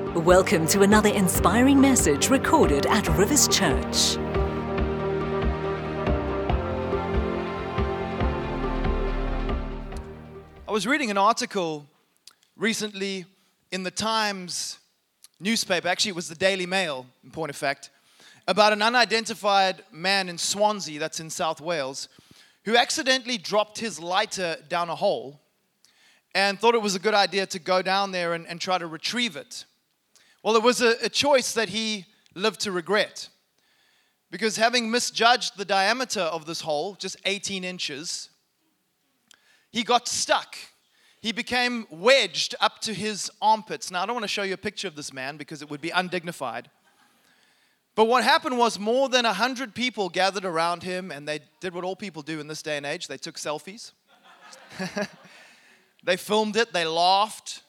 Welcome to another inspiring message recorded at Rivers Church. I was reading an article recently in the Times newspaper, actually it was the Daily Mail, in point of fact, about an unidentified man in Swansea, that's in South Wales, who accidentally dropped his lighter down a hole and thought it was a good idea to go down there and try to retrieve it. Well, it was a choice that he lived to regret, because having misjudged the diameter of this hole, just 18 inches, he got stuck. He became wedged up to his armpits. Now, I don't want to show you a picture of this man because it would be undignified. But what happened was more than 100 people gathered around him, and they did what all people do in this day and age. They took selfies. They filmed it. They laughed.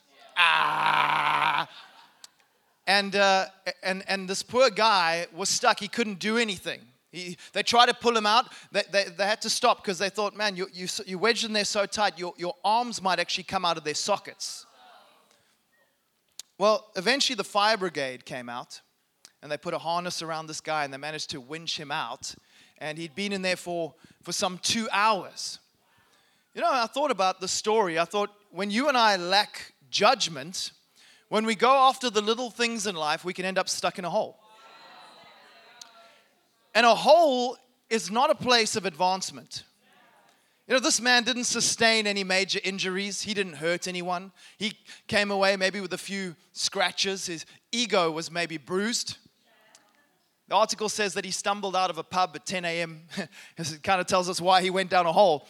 And this poor guy was stuck. He couldn't do anything. They tried to pull him out. They had to stop because they thought, man, you wedged in there so tight, your arms might actually come out of their sockets. Well, eventually the fire brigade came out, and they put a harness around this guy, and they managed to winch him out. And he'd been in there for some 2 hours. You know, I thought about the story. I thought, when you and I lack judgment, when we go after the little things in life, we can end up stuck in a hole. And a hole is not a place of advancement. You know, this man didn't sustain any major injuries. He didn't hurt anyone. He came away maybe with a few scratches. His ego was maybe bruised. The article says that he stumbled out of a pub at 10 a.m. It kind of tells us why he went down a hole.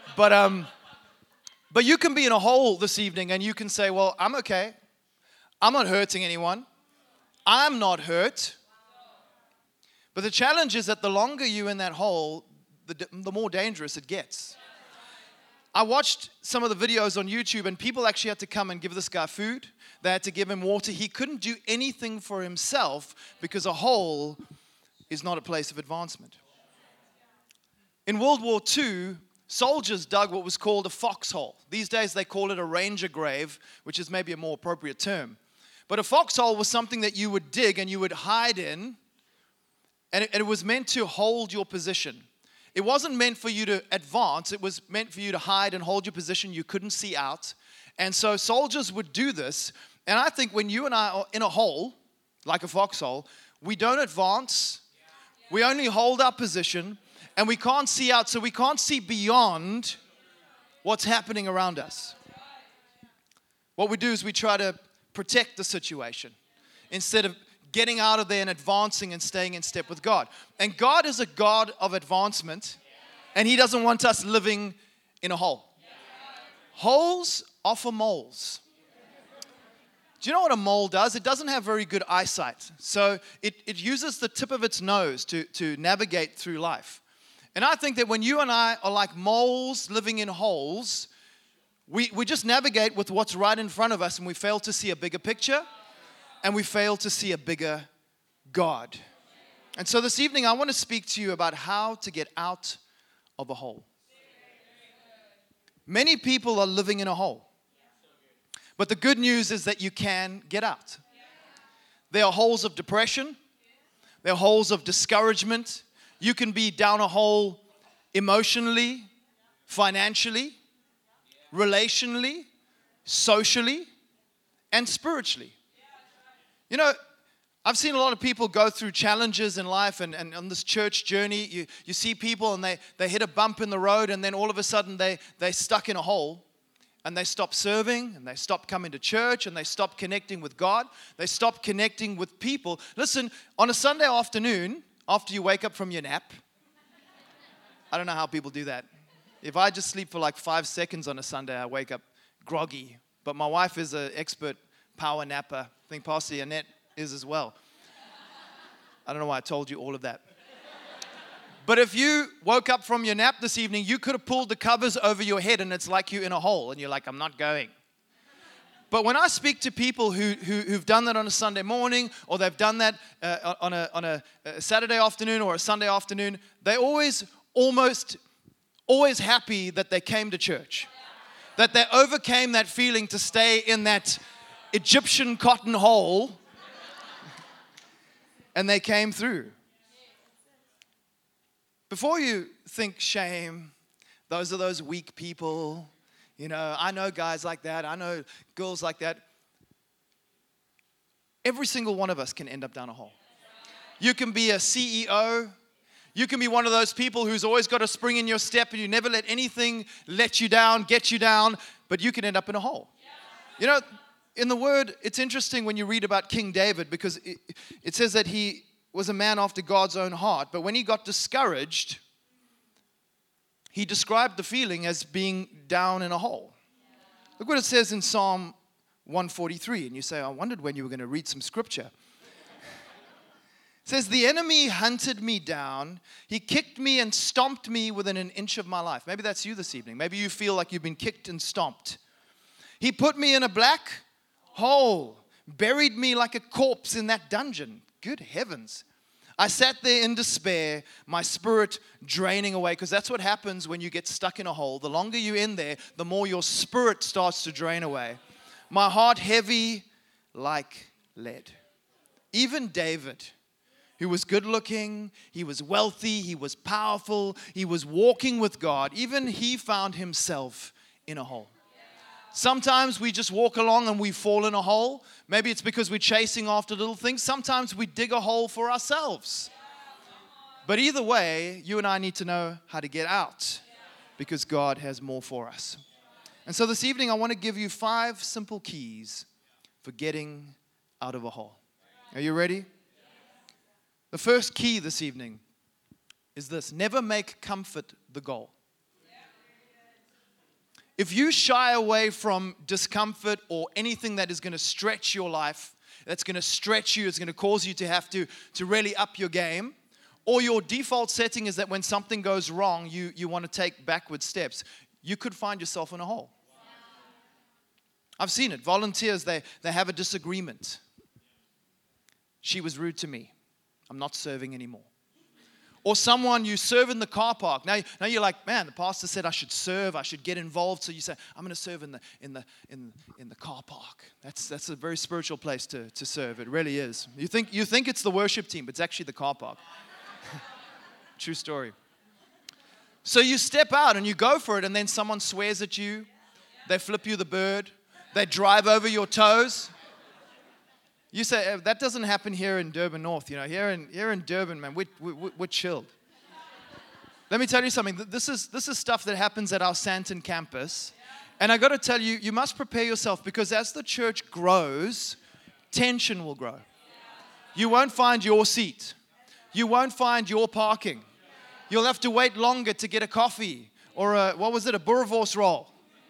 But you can be in a hole this evening and you can say, well, I'm okay. I'm not hurting anyone. I'm not hurt. But the challenge is that the longer you're in that hole, the more dangerous it gets. I watched some of the videos on YouTube, and people actually had to come and give this guy food. They had to give him water. He couldn't do anything for himself because a hole is not a place of advancement. In World War II, soldiers dug what was called a foxhole. These days they call it a ranger grave, which is maybe a more appropriate term. But a foxhole was something that you would dig and you would hide in, and it was meant to hold your position. It wasn't meant for you to advance. It was meant for you to hide and hold your position. You couldn't see out. And so soldiers would do this. And I think when you and I are in a hole, like a foxhole, we don't advance. We only hold our position. And we can't see out. So we can't see beyond what's happening around us. What we do is we try to protect the situation instead of getting out of there and advancing and staying in step with God. And God is a God of advancement, and He doesn't want us living in a hole. Holes are for moles. Do you know what a mole does? It doesn't have very good eyesight. So it uses the tip of its nose to navigate through life. And I think that when you and I are like moles living in holes, we just navigate with what's right in front of us, and we fail to see a bigger picture. And we fail to see a bigger God. And so this evening, I want to speak to you about how to get out of a hole. Many people are living in a hole. But the good news is that you can get out. There are holes of depression. There are holes of discouragement. You can be down a hole emotionally, financially, relationally, socially, and spiritually. You know, I've seen a lot of people go through challenges in life, and on this church journey, you see people and they hit a bump in the road, and then all of a sudden they're stuck in a hole, and they stop serving, and they stop coming to church, and they stop connecting with God. They stop connecting with people. Listen, on a Sunday afternoon, after you wake up from your nap, I don't know how people do that. If I just sleep for like 5 seconds on a Sunday, I wake up groggy. But my wife is an expert power napper. I think Pastor Annette is as well. I don't know why I told you all of that. But if you woke up from your nap this evening, you could have pulled the covers over your head and it's like you're in a hole and you're like, I'm not going. But when I speak to people who've done that on a Sunday morning, or they've done that on a Saturday afternoon or a Sunday afternoon, they're always happy that they came to church. That they overcame that feeling to stay in that Egyptian cotton hole and they came through. Before you think shame, those are those weak people. You know, I know guys like that. I know girls like that. Every single one of us can end up down a hole. You can be a CEO. You can be one of those people who's always got a spring in your step and you never let anything let you down, get you down, but you can end up in a hole. You know, in the Word, it's interesting when you read about King David because it says that he was a man after God's own heart, but when he got discouraged, he described the feeling as being down in a hole. Look what it says in Psalm 143. And you say, I wondered when you were going to read some scripture. It says, the enemy hunted me down. He kicked me and stomped me within an inch of my life. Maybe that's you this evening. Maybe you feel like you've been kicked and stomped. He put me in a black hole, buried me like a corpse in that dungeon. Good heavens. I sat there in despair, my spirit draining away, because that's what happens when you get stuck in a hole. The longer you're in there, the more your spirit starts to drain away. My heart heavy like lead. Even David, who was good looking, he was wealthy, he was powerful, he was walking with God, even he found himself in a hole. Sometimes we just walk along and we fall in a hole. Maybe it's because we're chasing after little things. Sometimes we dig a hole for ourselves. But either way, you and I need to know how to get out because God has more for us. And so this evening, I want to give you 5 simple keys for getting out of a hole. Are you ready? The first key this evening is this: never make comfort the goal. If you shy away from discomfort or anything that is going to stretch your life, that's going to stretch you, it's going to cause you to have to really up your game, or your default setting is that when something goes wrong, you want to take backward steps, you could find yourself in a hole. I've seen it. Volunteers, they have a disagreement. She was rude to me. I'm not serving anymore. Or someone you serve in the car park. Now you're like, man, the pastor said I should serve, I should get involved. So you say, I'm going to serve in the car park. That's a very spiritual place to serve. It really is. You think it's the worship team, but it's actually the car park. True story. So you step out and you go for it, and then someone swears at you. They flip you the bird. They drive over your toes. You say, that doesn't happen here in Durban North. You know, here in Durban, man, we're chilled. Let me tell you something. This is stuff that happens at our Sandton campus. And I got to tell you, you must prepare yourself because as the church grows, tension will grow. You won't find your seat. You won't find your parking. You'll have to wait longer to get a coffee or a boerewors roll.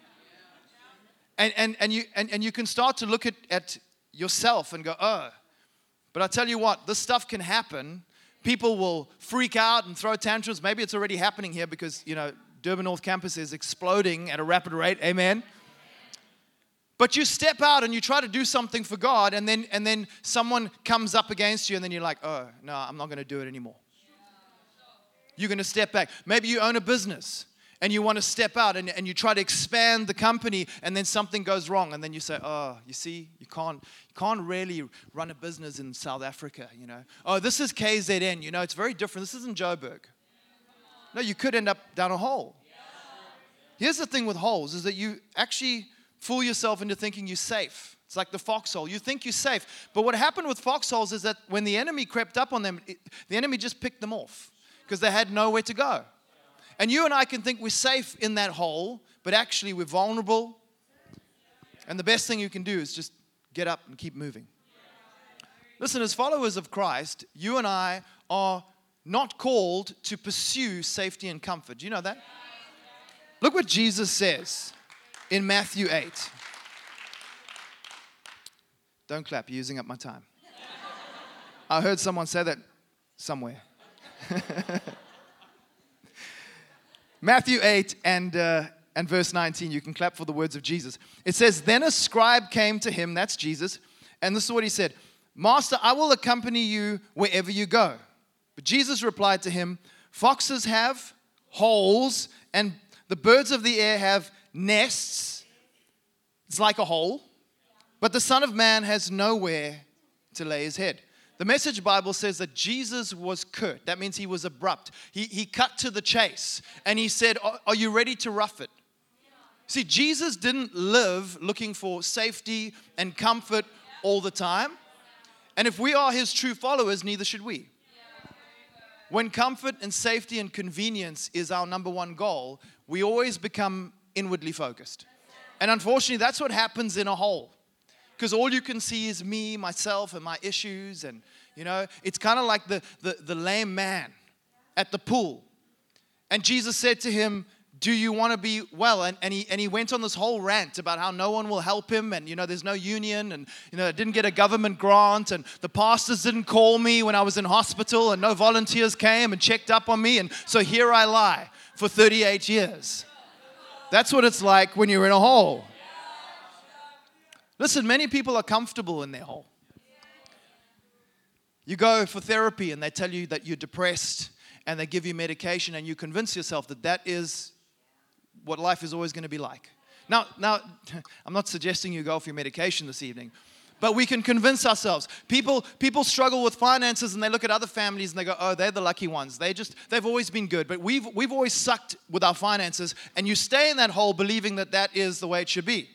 And you can start to look at yourself and go, oh. But I tell you what, this stuff can happen. People will freak out and throw tantrums. Maybe it's already happening here because, you know, Durban North Campus is exploding at a rapid rate. Amen. But you step out and you try to do something for God, and then someone comes up against you, and then you're like, oh, no, I'm not going to do it anymore. You're going to step back. Maybe you own a business and you want to step out and you try to expand the company, and then something goes wrong, and then you say, oh, you see, you can't really run a business in South Africa, you know. Oh, this is KZN, you know, it's very different. This isn't Joburg. No, you could end up down a hole. Here's the thing with holes is that you actually fool yourself into thinking you're safe. It's like the foxhole. You think you're safe. But what happened with foxholes is that when the enemy crept up on them, the enemy just picked them off because they had nowhere to go. And you and I can think we're safe in that hole, but actually we're vulnerable. And the best thing you can do is just get up and keep moving. Listen, as followers of Christ, you and I are not called to pursue safety and comfort. Do you know that? Look what Jesus says in Matthew 8. Don't clap, you're using up my time. I heard someone say that somewhere. Matthew 8 and verse 19, you can clap for the words of Jesus. It says, then a scribe came to him, that's Jesus, and this is what he said, Master, I will accompany you wherever you go. But Jesus replied to him, foxes have holes, and the birds of the air have nests. It's like a hole. But the Son of Man has nowhere to lay his head. The Message Bible says that Jesus was curt. That means he was abrupt. He cut to the chase and he said, are you ready to rough it? See, Jesus didn't live looking for safety and comfort all the time. And if we are his true followers, neither should we. When comfort and safety and convenience is our number one goal, we always become inwardly focused. And unfortunately, that's what happens in a hole. Because all you can see is me, myself, and my issues. And, it's kind of like the lame man at the pool. And Jesus said to him, do you want to be well? And he went on this whole rant about how no one will help him. And, there's no union. And, I didn't get a government grant. And the pastors didn't call me when I was in hospital. And no volunteers came and checked up on me. And so here I lie for 38 years. That's what it's like when you're in a hole. Listen, many people are comfortable in their hole. You go for therapy and they tell you that you're depressed and they give you medication and you convince yourself that that is what life is always going to be like. Now, I'm not suggesting you go for your medication this evening, but we can convince ourselves. People struggle with finances and they look at other families and they go, oh, they're the lucky ones. They've always been good, but we've always sucked with our finances, and you stay in that hole believing that that is the way it should be.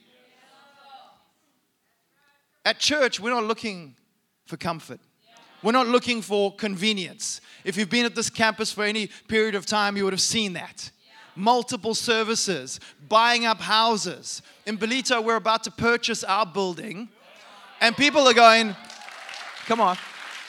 At church, we're not looking for comfort. We're not looking for convenience. If you've been at this campus for any period of time, you would have seen that. Multiple services, buying up houses. In Belito, we're about to purchase our building. And people are going, come on.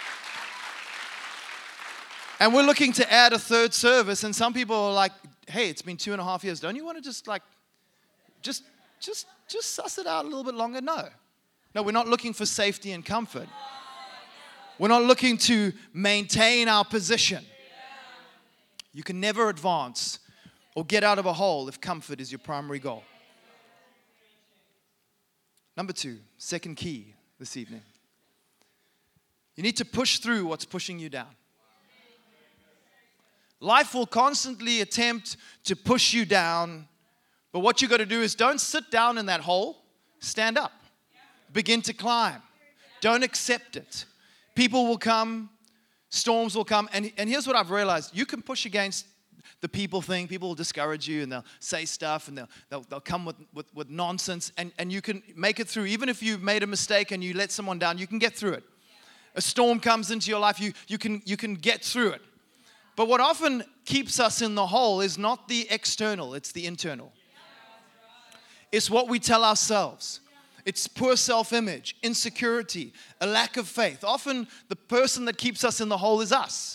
And we're looking to add a third service. And some people are like, hey, it's been 2.5 years. Don't you want to just suss it out a little bit longer? No, we're not looking for safety and comfort. We're not looking to maintain our position. You can never advance or get out of a hole if comfort is your primary goal. Number 2, second key this evening. You need to push through what's pushing you down. Life will constantly attempt to push you down, but what you got to do is don't sit down in that hole, stand up. Begin to climb. Don't accept it. People will come, storms will come, and here's what I've realized. You can push against the people thing. People will discourage you and they'll say stuff and they'll come with nonsense, and you can make it through. Even if you've made a mistake and you let someone down, you can get through it. A storm comes into your life, you can get through it. But what often keeps us in the hole is not the external, it's the internal. It's what we tell ourselves. It's poor self-image, insecurity, a lack of faith. Often the person that keeps us in the hole is us.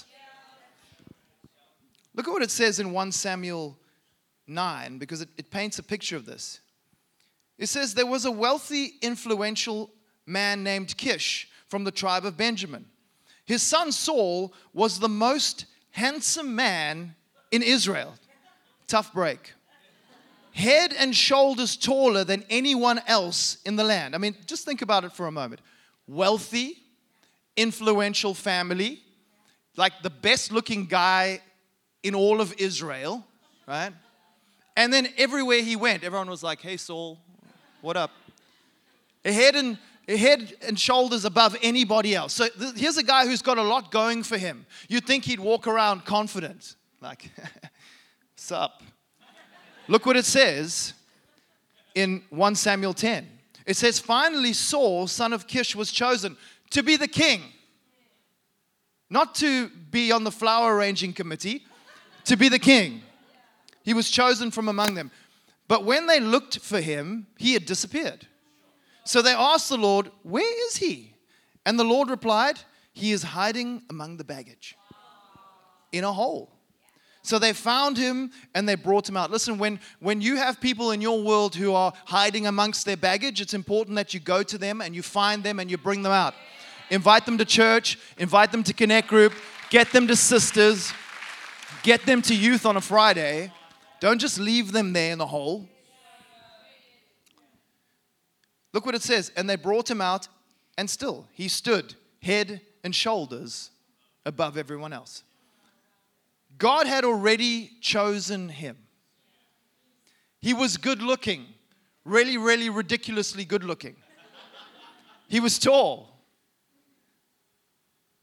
Look at what it says in 1 Samuel 9, because it paints a picture of this. It says, there was a wealthy, influential man named Kish from the tribe of Benjamin. His son Saul was the most handsome man in Israel. Tough break. Head and shoulders taller than anyone else in the land. I mean, just think about it for a moment. Wealthy, influential family, like the best looking guy in all of Israel, right? And then everywhere he went, everyone was like, hey, Saul, what up? A head and shoulders above anybody else. So here's a guy who's got a lot going for him. You'd think he'd walk around confident, like, what's up? Look what it says in 1 Samuel 10. It says, finally Saul, son of Kish, was chosen to be the king. Not to be on the flower arranging committee, to be the king. He was chosen from among them. But when they looked for him, he had disappeared. So they asked the Lord, where is he? And the Lord replied, he is hiding among the baggage in a hole. So they found him and they brought him out. Listen, when you have people in your world who are hiding amongst their baggage, it's important that you go to them and you find them and you bring them out. Invite them to church, invite them to Connect Group, get them to sisters, get them to youth on a Friday. Don't just leave them there in the hole. Look what it says. And they brought him out, and still he stood head and shoulders above everyone else. God had already chosen him. He was good looking, really, really ridiculously good looking. He was tall.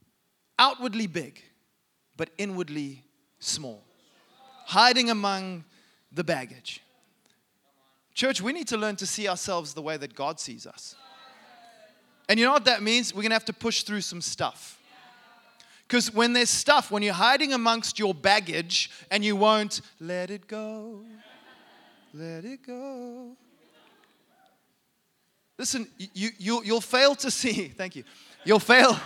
outwardly big, but inwardly small. Hiding among the baggage. Church, we need to learn to see ourselves the way that God sees us. And you know what that means? We're going to have to push through some stuff. Because when there's stuff, when you're hiding amongst your baggage and you won't let it go, let it go. Listen, you'll fail to see. Thank you. You'll fail.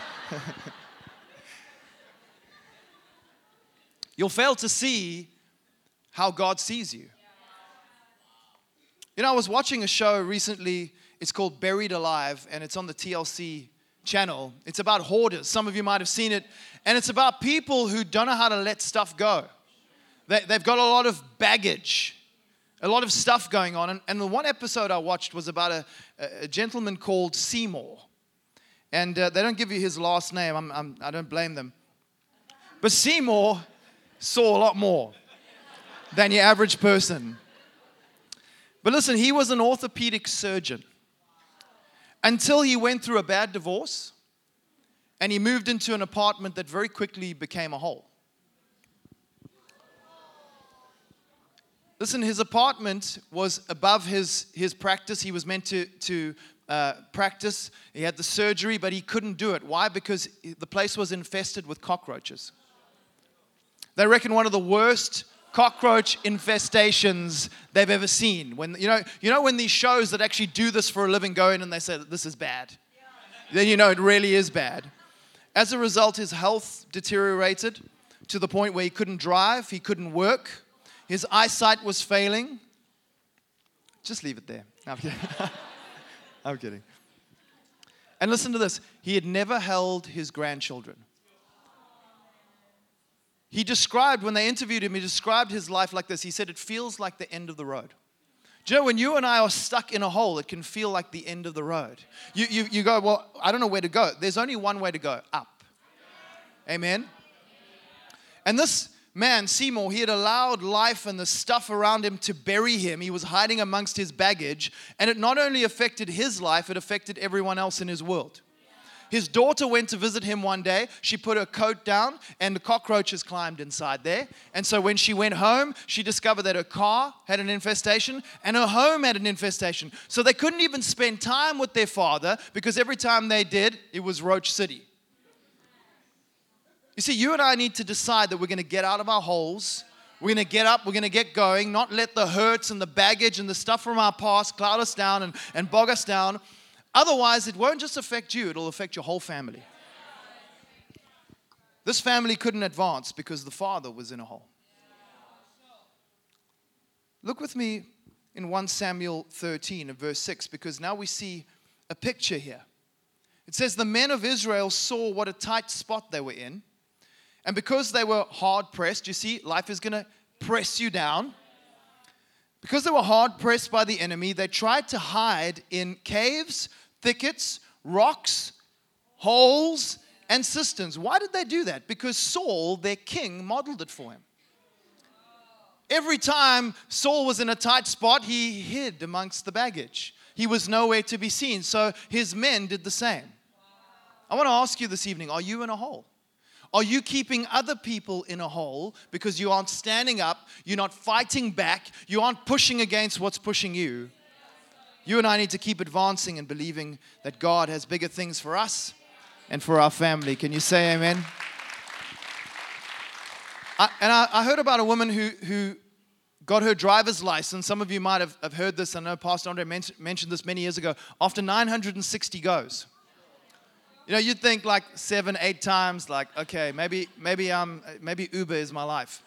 You'll fail to see how God sees you. You know, I was watching a show recently. It's called Buried Alive, and it's on the TLC channel. It's about hoarders. Some of you might have seen it. And it's about people who don't know how to let stuff go. They've got a lot of baggage, a lot of stuff going on. And the one episode I watched was about a gentleman called Seymour. And they don't give you his last name. I don't blame them. But Seymour saw a lot more than your average person. But listen, he was an orthopedic surgeon until he went through a bad divorce and he moved into an apartment that very quickly became a hole. Listen, his apartment was above his practice. He was meant to practice. He had the surgery, but he couldn't do it. Why? Because the place was infested with cockroaches. They reckon one of the worst cockroach infestations they've ever seen. When you know when these shows that actually do this for a living go in and they say that this is bad, then you know it really is bad. As a result, his health deteriorated to the point where he couldn't drive, he couldn't work, his eyesight was failing. Just leave it there. No, I'm kidding. I'm kidding. And listen to this. He had never held his grandchildren. He described, when they interviewed him, he described his life like this. He said, it feels like the end of the road. Do you know, when you and I are stuck in a hole, it can feel like the end of the road. You go, well, I don't know where to go. There's only one way to go, up. Amen? And this man, Seymour, he had allowed life and the stuff around him to bury him. He was hiding amongst his baggage. And it not only affected his life, it affected everyone else in his world. His daughter went to visit him one day. She put her coat down and the cockroaches climbed inside there. And so when she went home, she discovered that her car had an infestation and her home had an infestation. So they couldn't even spend time with their father because every time they did, it was Roach City. You see, you and I need to decide that we're going to get out of our holes. We're going to get up, we're going to get going, not let the hurts and the baggage and the stuff from our past cloud us down and bog us down. Otherwise, it won't just affect you, it'll affect your whole family. This family couldn't advance because the father was in a hole. Look with me in 1 Samuel 13 and verse 6, because now we see a picture here. It says, the men of Israel saw what a tight spot they were in, and because they were hard pressed, you see, life is going to press you down. Because they were hard pressed by the enemy, they tried to hide in caves, thickets, rocks, holes, and cisterns. Why did they do that? Because Saul, their king, modeled it for him. Every time Saul was in a tight spot, he hid amongst the baggage. He was nowhere to be seen, so his men did the same. I want to ask you this evening, are you in a hole? Are you keeping other people in a hole because you aren't standing up, you're not fighting back, you aren't pushing against what's pushing you? You and I need to keep advancing and believing that God has bigger things for us and for our family. Can you say amen? I heard about a woman who got her driver's license. Some of you might have heard this. I know Pastor Andre mentioned this many years ago. After 960 goes. You know, you'd think like 7, 8 times, like, okay, maybe Uber is my life.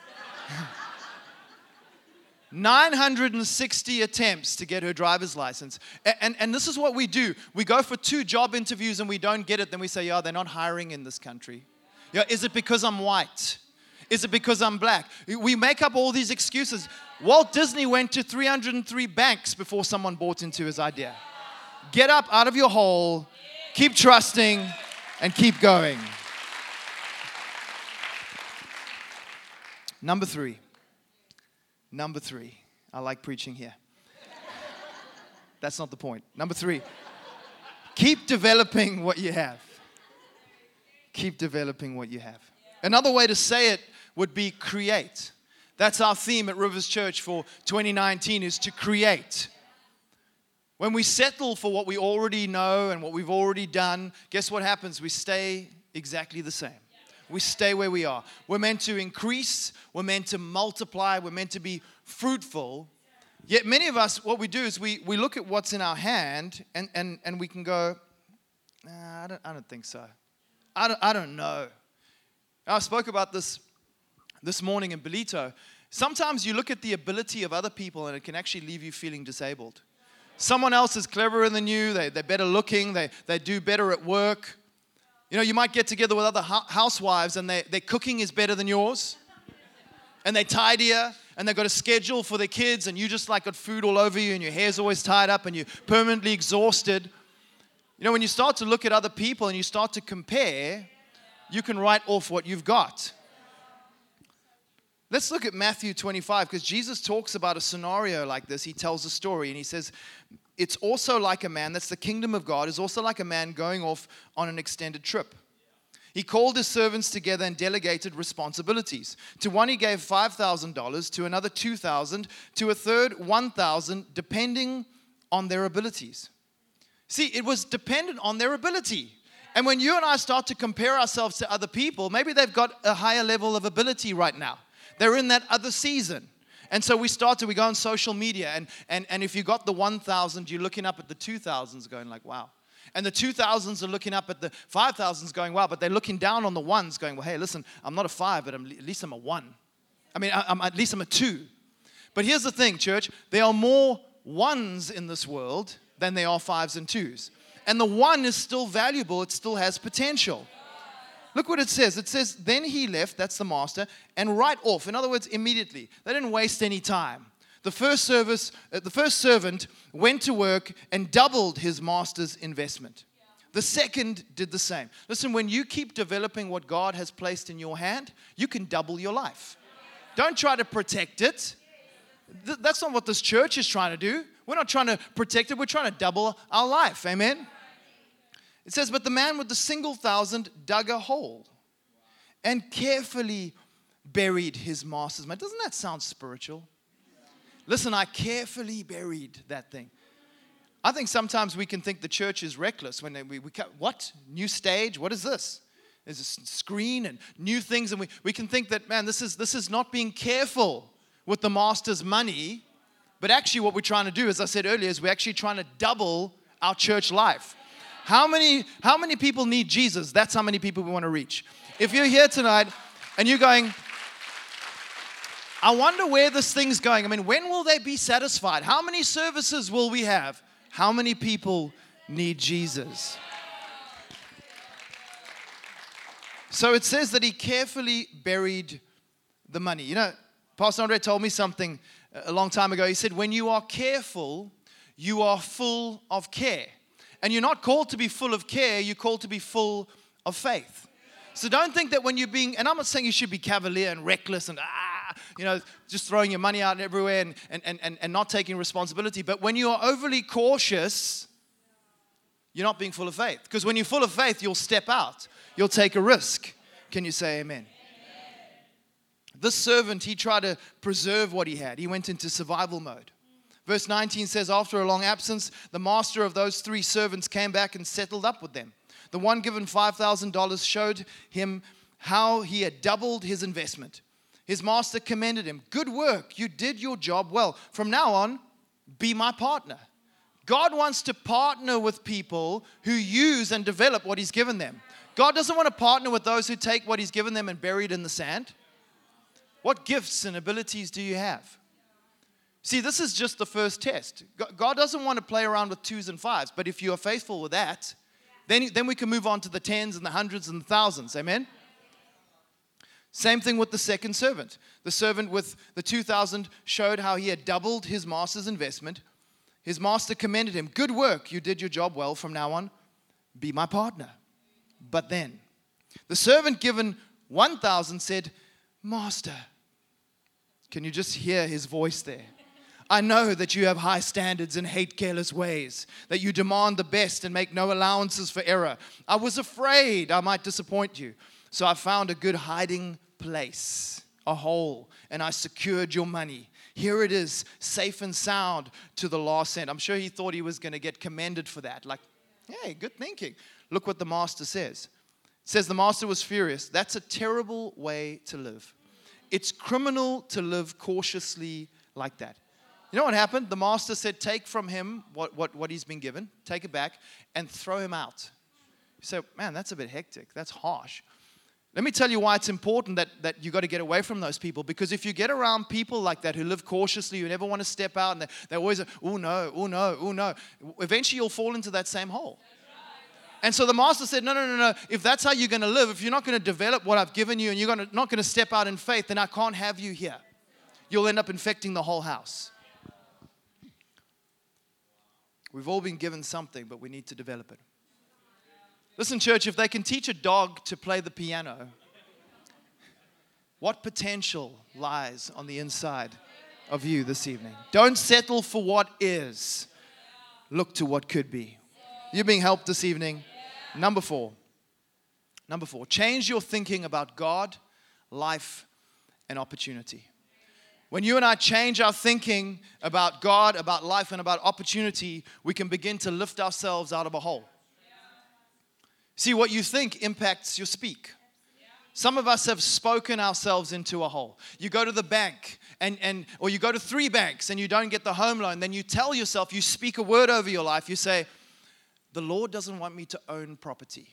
960 attempts to get her driver's license. And this is what we do. We go for 2 job interviews and we don't get it. Then we say, yeah, they're not hiring in this country. Yeah, is it because I'm white? Is it because I'm black? We make up all these excuses. Walt Disney went to 303 banks before someone bought into his idea. Get up out of your hole. Keep trusting and keep going. Number 3. I like preaching here. That's not the point. Number 3. Keep developing what you have. keep developing what you have. Another way to say it would be create. That's our theme at Rivers Church for 2019, is to create. When we settle for what we already know and what we've already done, guess what happens? We stay exactly the same. We stay where we are. We're meant to increase. We're meant to multiply. We're meant to be fruitful. Yet many of us, what we do is we look at what's in our hand and we can go, nah, I don't think so. I don't know. I spoke about this morning in Belito. Sometimes you look at the ability of other people and it can actually leave you feeling disabled. Someone else is cleverer than you. They're better looking. They do better at work. You know, you might get together with other housewives and their cooking is better than yours. And they're tidier and they've got a schedule for their kids and you just like got food all over you and your hair's always tied up and you're permanently exhausted. You know, when you start to look at other people and you start to compare, you can write off what you've got. Let's look at Matthew 25 because Jesus talks about a scenario like this. He tells a story and he says, it's also like a man, that's the kingdom of God, is also like a man going off on an extended trip. He called his servants together and delegated responsibilities. To one he gave $5,000, to another $2,000, to a third $1,000, depending on their abilities. See, it was dependent on their ability. And when you and I start to compare ourselves to other people, maybe they've got a higher level of ability right now. They're in that other season. And so we go on social media, and if you got the 1,000, you're looking up at the 2,000s going like, wow. And the 2,000s are looking up at the 5,000s going, wow, but they're looking down on the ones going, well, hey, listen, I'm not a 5, but at least I'm a 1. I mean, at least I'm a 2. But here's the thing, church. There are more 1s in this world than there are 5s and 2s. And the 1 is still valuable. It still has potential. Look what it says. It says, then he left, that's the master, and right off. In other words, immediately. They didn't waste any time. The first servant went to work and doubled his master's investment. The second did the same. Listen, when you keep developing what God has placed in your hand, you can double your life. Don't try to protect it. That's not what this church is trying to do. We're not trying to protect it. We're trying to double our life. Amen? It says, but the man with the single thousand dug a hole and carefully buried his master's money. Doesn't that sound spiritual? Listen, I carefully buried that thing. I think sometimes we can think the church is reckless when we what? New stage? What is this? There's a screen and new things, and we can think that, man, this is not being careful with the master's money. But actually what we're trying to do, as I said earlier, is we're actually trying to double our church life. How many people need Jesus? That's how many people we want to reach. If you're here tonight and you're going, I wonder where this thing's going. I mean, when will they be satisfied? How many services will we have? How many people need Jesus? So it says that he carefully buried the money. You know, Pastor Andre told me something a long time ago. He said, when you are careful, you are full of care. And you're not called to be full of care, you're called to be full of faith. So don't think that when you're being, and I'm not saying you should be cavalier and reckless and, just throwing your money out everywhere and not taking responsibility. But when you are overly cautious, you're not being full of faith. Because when you're full of faith, you'll step out. You'll take a risk. Can you say amen? This servant, he tried to preserve what he had. He went into survival mode. Verse 19 says, after a long absence, the master of those 3 servants came back and settled up with them. The one given $5,000 showed him how he had doubled his investment. His master commended him. Good work. You did your job well. From now on, be my partner. God wants to partner with people who use and develop what he's given them. God doesn't want to partner with those who take what he's given them and bury it in the sand. What gifts and abilities do you have? See, this is just the first test. God doesn't want to play around with 2s and 5s, but if you are faithful with that, then we can move on to the 10s and the 100s and the 1000s. Amen? Same thing with the second servant. The servant with the 2,000 showed how he had doubled his master's investment. His master commended him. Good work. You did your job well. From now on, be my partner. But then, the servant given 1,000 said, Master. Can you just hear his voice there? I know that you have high standards and hate careless ways, that you demand the best and make no allowances for error. I was afraid I might disappoint you, so I found a good hiding place, a hole, and I secured your money. Here it is, safe and sound to the last cent. I'm sure he thought he was going to get commended for that. Like, hey, good thinking. Look what the master says. It says the master was furious. That's a terrible way to live. It's criminal to live cautiously like that. You know what happened? The master said, take from him what he's been given, take it back, and throw him out. You say, man, that's a bit hectic. That's harsh. Let me tell you why it's important that you got to get away from those people. Because if you get around people like that who live cautiously, who never want to step out, and they always, oh no, oh no, oh no, eventually you'll fall into that same hole. And so the master said, no. If that's how you're going to live, if you're not going to develop what I've given you and you're not going to step out in faith, then I can't have you here. You'll end up infecting the whole house. We've all been given something, but we need to develop it. Listen, church, if they can teach a dog to play the piano, what potential lies on the inside of you this evening? Don't settle for what is. Look to what could be. You're being helped this evening. Number four, change your thinking about God, life, and opportunity. When you and I change our thinking about God, about life, and about opportunity, we can begin to lift ourselves out of a hole. See, what you think impacts your speak. Some of us have spoken ourselves into a hole. You go to the bank, or you go to 3 banks and you don't get the home loan. Then you tell yourself, you speak a word over your life. You say, the Lord doesn't want me to own property.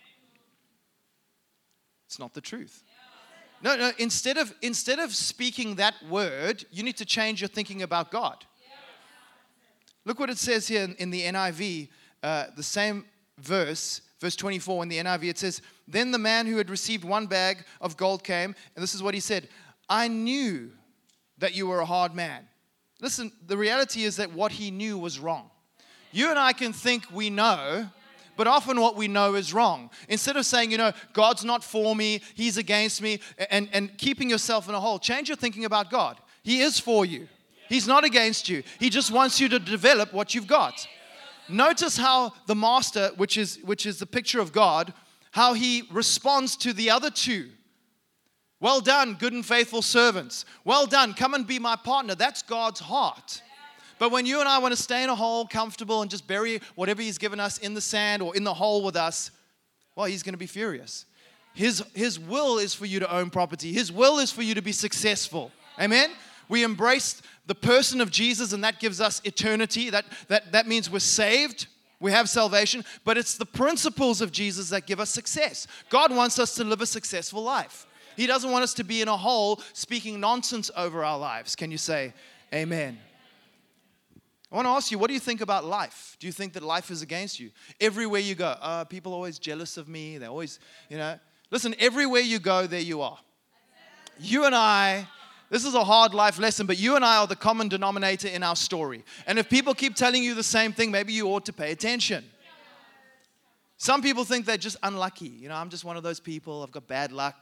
It's not the truth. No, instead of speaking that word, you need to change your thinking about God. Look what it says here in the NIV, the same verse 24 in the NIV. It says, then the man who had received 1 bag of gold came, and this is what he said, I knew that you were a hard man. Listen, the reality is that what he knew was wrong. You and I can think we know, but often what we know is wrong. Instead of saying, God's not for me, He's against me, and keeping yourself in a hole, change your thinking about God. He is for you. He's not against you. He just wants you to develop what you've got. Notice how the master, which is the picture of God, how he responds to the other 2. Well done, good and faithful servants. Well done, come and be my partner. That's God's heart. But when you and I want to stay in a hole, comfortable, and just bury whatever He's given us in the sand or in the hole with us, well, He's going to be furious. His will is for you to own property. His will is for you to be successful. Amen? We embrace the person of Jesus, and that gives us eternity. That means we're saved. We have salvation. But it's the principles of Jesus that give us success. God wants us to live a successful life. He doesn't want us to be in a hole speaking nonsense over our lives. Can you say amen? I want to ask you, what do you think about life? Do you think that life is against you? Everywhere you go, people are always jealous of me. They're always, Listen, everywhere you go, there you are. You and I, this is a hard life lesson, but you and I are the common denominator in our story. And if people keep telling you the same thing, maybe you ought to pay attention. Some people think they're just unlucky. I'm just one of those people. I've got bad luck.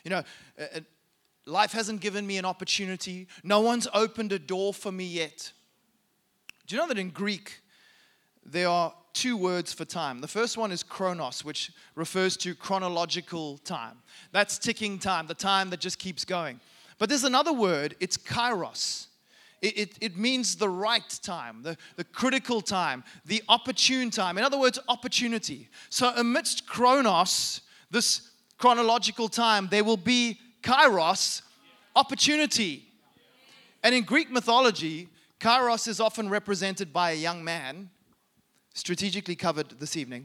Life hasn't given me an opportunity. No one's opened a door for me yet. Do you know that in Greek, there are 2 words for time? The first one is chronos, which refers to chronological time. That's ticking time, the time that just keeps going. But there's another word, it's kairos. It means the right time, the critical time, the opportune time. In other words, opportunity. So amidst chronos, this chronological time, there will be kairos, opportunity. And in Greek mythology, kairos is often represented by a young man, strategically covered this evening.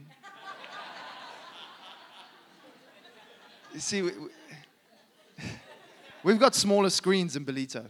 You see, we've got smaller screens in Belito.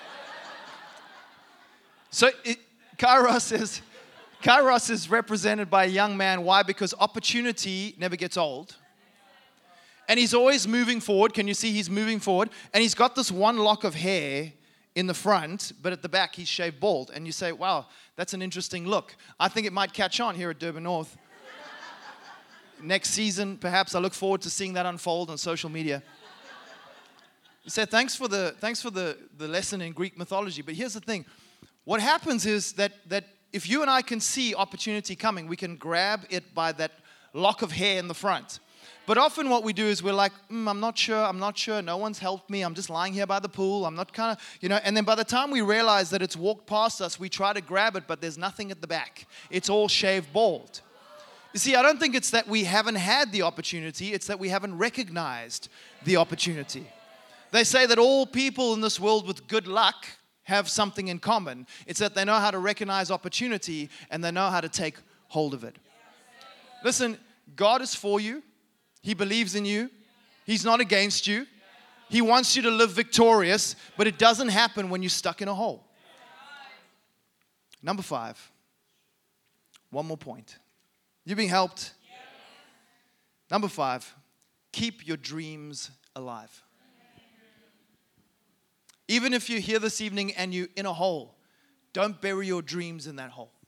So kairos is represented by a young man. Why? Because opportunity never gets old. And he's always moving forward. Can you see he's moving forward? And he's got this one lock of hair in the front, but at the back he's shaved bald. And you say, wow, that's an interesting look. I think it might catch on here at Durban North. Next season, perhaps. I look forward to seeing that unfold on social media. You say, thanks for the lesson in Greek mythology. But here's the thing. what happens is that if you and I can see opportunity coming, we can grab it by that lock of hair in the front. But often what we do is we're like, I'm not sure, no one's helped me, I'm just lying here by the pool, I'm not kind of, and then by the time we realize that it's walked past us, we try to grab it, but there's nothing at the back. It's all shaved bald. You see, I don't think it's that we haven't had the opportunity, it's that we haven't recognized the opportunity. They say that all people in this world with good luck have something in common. It's that they know how to recognize opportunity and they know how to take hold of it. Listen, God is for you. He believes in you. He's not against you. He wants you to live victorious, but it doesn't happen when you're stuck in a hole. Number 5. One more point. You being helped? Number 5, keep your dreams alive. Even if you're here this evening and you're in a hole, don't bury your dreams in that hole.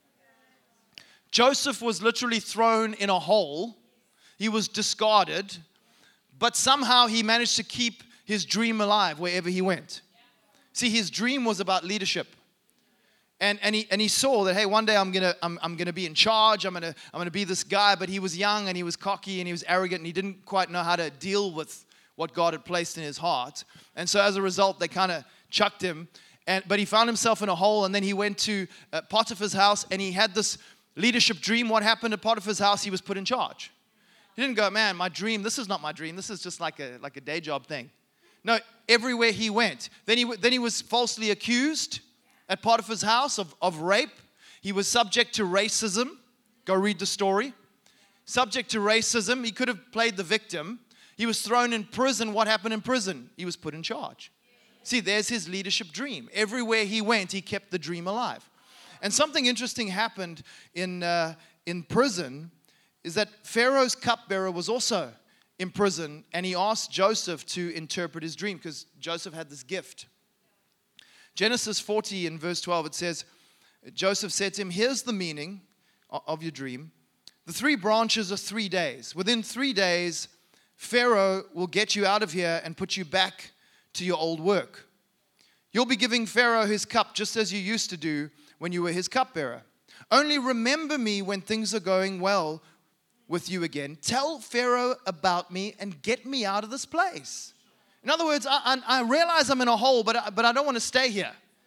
Joseph was literally thrown in a hole. He was discarded, but somehow he managed to keep his dream alive wherever he went. See, his dream was about leadership. And he saw that, hey, one day I'm gonna be in charge. I'm gonna be this guy. But he was young and he was cocky and he was arrogant and he didn't quite know how to deal with what God had placed in his heart. And so as a result, they kind of chucked him. But he found himself in a hole. And then he went to Potiphar's house and he had this leadership dream. What happened at Potiphar's house? He was put in charge. He didn't go, man, my dream. This is not my dream. This is just like a day job thing. No, everywhere he went. Then he was falsely accused at Potiphar's house of rape. He was subject to racism. Go read the story. Subject to racism. He could have played the victim. He was thrown in prison. What happened in prison? He was put in charge. See, there's his leadership dream. Everywhere he went, he kept the dream alive. And something interesting happened in prison is that Pharaoh's cupbearer was also in prison, and he asked Joseph to interpret his dream because Joseph had this gift. Genesis 40 in verse 12, it says, Joseph said to him, here's the meaning of your dream. The 3 branches are 3 days. Within 3 days, Pharaoh will get you out of here and put you back to your old work. You'll be giving Pharaoh his cup just as you used to do when you were his cupbearer. Only remember me when things are going well with you again. Tell Pharaoh about me and get me out of this place. In other words, I realize I'm in a hole, but I don't want to stay here.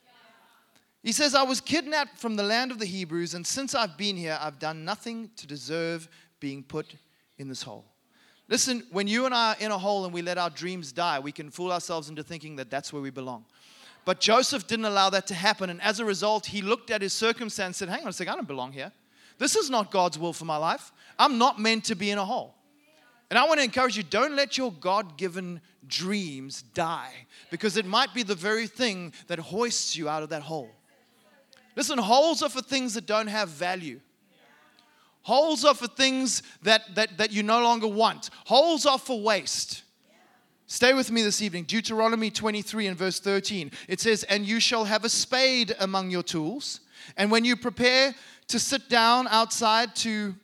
He says, I was kidnapped from the land of the Hebrews, and since I've been here, I've done nothing to deserve being put in this hole. Listen, when you and I are in a hole and we let our dreams die, we can fool ourselves into thinking that that's where we belong. But Joseph didn't allow that to happen, and as a result, he looked at his circumstance and said, hang on a second, I don't belong here. This is not God's will for my life. I'm not meant to be in a hole. And I want to encourage you, don't let your God-given dreams die, because it might be the very thing that hoists you out of that hole. Listen, holes are for things that don't have value. Holes are for things that you no longer want. Holes are for waste. Stay with me this evening. Deuteronomy 23 and verse 13. It says, and you shall have a spade among your tools, and when you prepare to sit down outside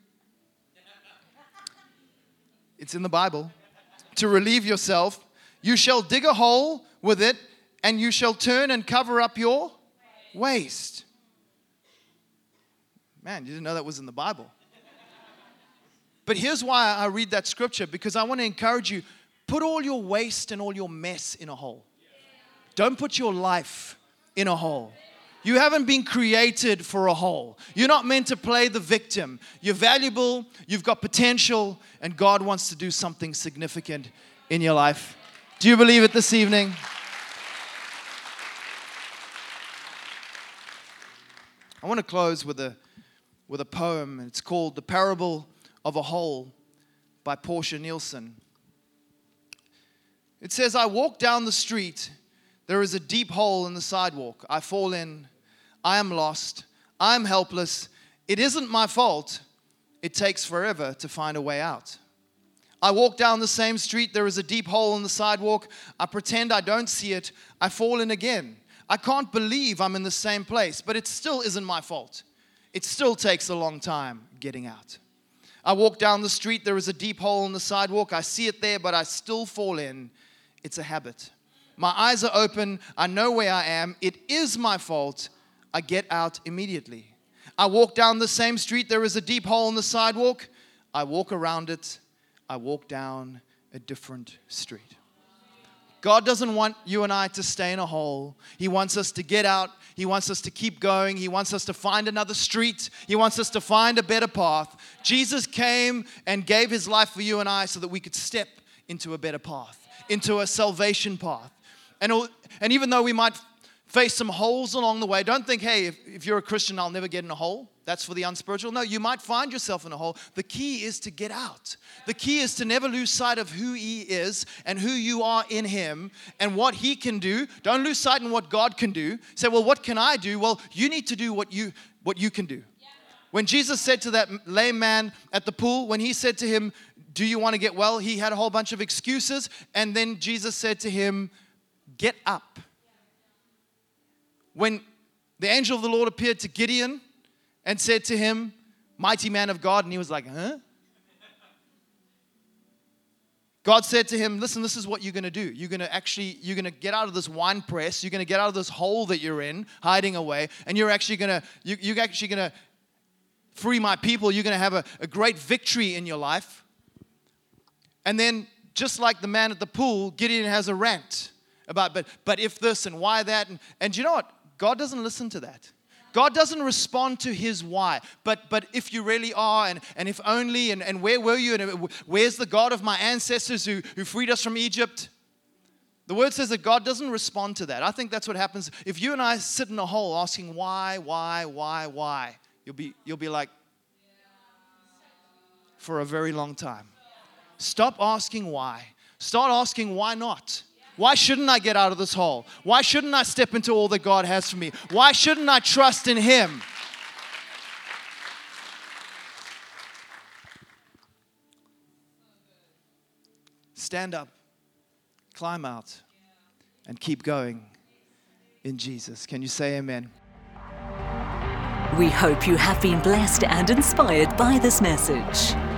it's in the Bible, to relieve yourself, you shall dig a hole with it, and you shall turn and cover up your waste. Man, you didn't know that was in the Bible. But here's why I read that scripture, because I want to encourage you, put all your waste and all your mess in a hole. Don't put your life in a hole. You haven't been created for a hole. You're not meant to play the victim. You're valuable, you've got potential, and God wants to do something significant in your life. Do you believe it this evening? I want to close with a poem. It's called The Parable of a Hole by Portia Nielsen. It says, I walk down the street. There is a deep hole in the sidewalk. I fall in. I am lost. I am helpless. It isn't my fault. It takes forever to find a way out. I walk down the same street. There is a deep hole in the sidewalk. I pretend I don't see it. I fall in again. I can't believe I'm in the same place, but it still isn't my fault. It still takes a long time getting out. I walk down the street. There is a deep hole in the sidewalk. I see it there, but I still fall in. It's a habit. My eyes are open. I know where I am. It is my fault. I get out immediately. I walk down the same street, there is a deep hole in the sidewalk. I walk around it. I walk down a different street. God doesn't want you and I to stay in a hole. He wants us to get out. He wants us to keep going. He wants us to find another street. He wants us to find a better path. Jesus came and gave his life for you and I so that we could step into a better path, into a salvation path. And even though we might face some holes along the way, don't think, hey, if you're a Christian, I'll never get in a hole. That's for the unspiritual. No, you might find yourself in a hole. The key is to get out. The key is to never lose sight of who he is and who you are in him and what he can do. Don't lose sight in what God can do. Say, well, what can I do? Well, you need to do what you can do. When Jesus said to that lame man at the pool, when he said to him, do you want to get well? He had a whole bunch of excuses. And then Jesus said to him, get up. When the angel of the Lord appeared to Gideon and said to him, mighty man of God, and he was like, huh? God said to him, listen, this is what you're going to do. You're going to get out of this wine press. You're going to get out of this hole that you're in, hiding away, and you're actually going to free my people. You're going to have a great victory in your life. And then, just like the man at the pool, Gideon has a rant about, but if this and why that. And you know what? God doesn't listen to that. God doesn't respond to his why. But if you really are, and if only, and where were you, and where's the God of my ancestors who freed us from Egypt? The word says that God doesn't respond to that. I think that's what happens. If you and I sit in a hole asking why, you'll be like, for a very long time. Stop asking why. Start asking why not. Why shouldn't I get out of this hole? Why shouldn't I step into all that God has for me? Why shouldn't I trust in him? Stand up, climb out, and keep going in Jesus. Can you say amen? We hope you have been blessed and inspired by this message.